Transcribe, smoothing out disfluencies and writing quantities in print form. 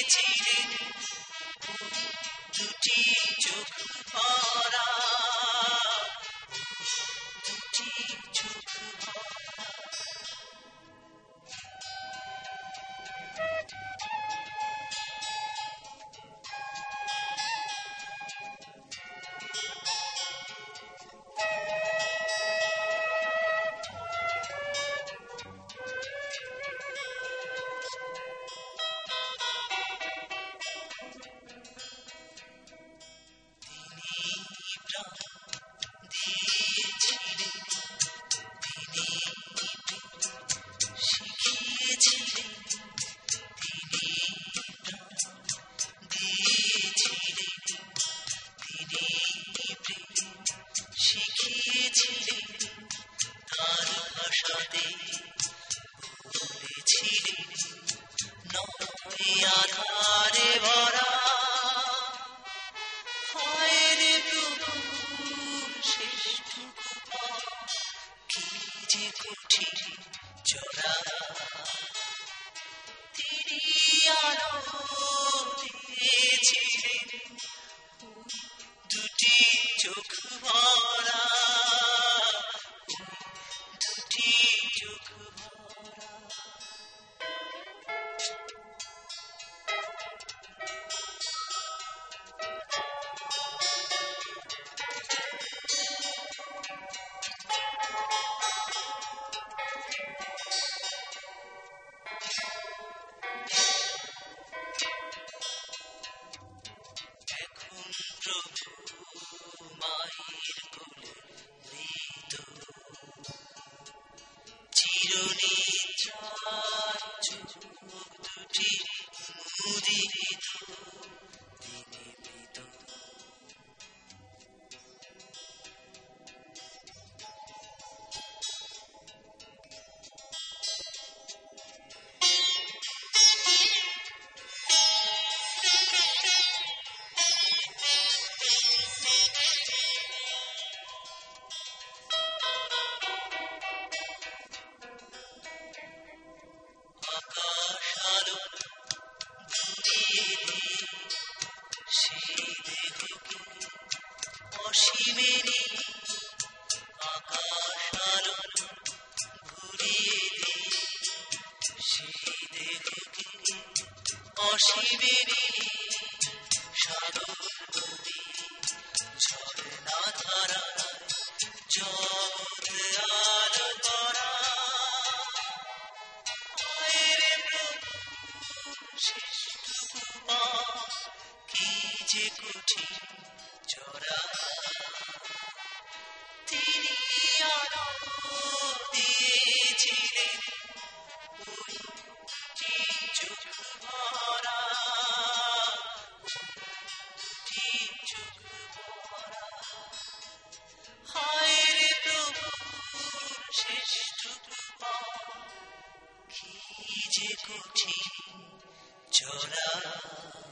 শিখিয়েছিলেন দুটি চোখ ভরা, দুটি চোখ ভরা। তার ভাষাতে বলেছিলেন নয় আধারে ভরা, হয় রে প্রভুর শ্রেষ্ঠ কৃপা, কি যে কঠিন চড়া। তিনি আলো দিয়েছিলেন দুটি চোখ ভরা, দুটি চোখ ভরা। এখন প্রভু মায়ের কোলে মৃত, চিরনিদ্রায় চোখ দুটি মুদিত, তিনি মৃত। আকাশ আলো ঘুরিয়ে দিয়ে সেই দেহকে অসীমেরই, আকাশ আলো ঘুরিয়ে দিয়ে সেই দেহকে অসীমেরই, সাগর নদী ঝর্ণা ধারায় জগৎ আলো করা, শ্রেষ্ঠ কৃপা, কি যে কঠিন চড়া। তিনি আলো দিয়েছিলেন ওই দুটি চোখ ভরা, দুটি চোখ ভরা। হায় রে প্রভুর শ্রেষ্ঠ কৃপা, কি যে কঠিন চড়া।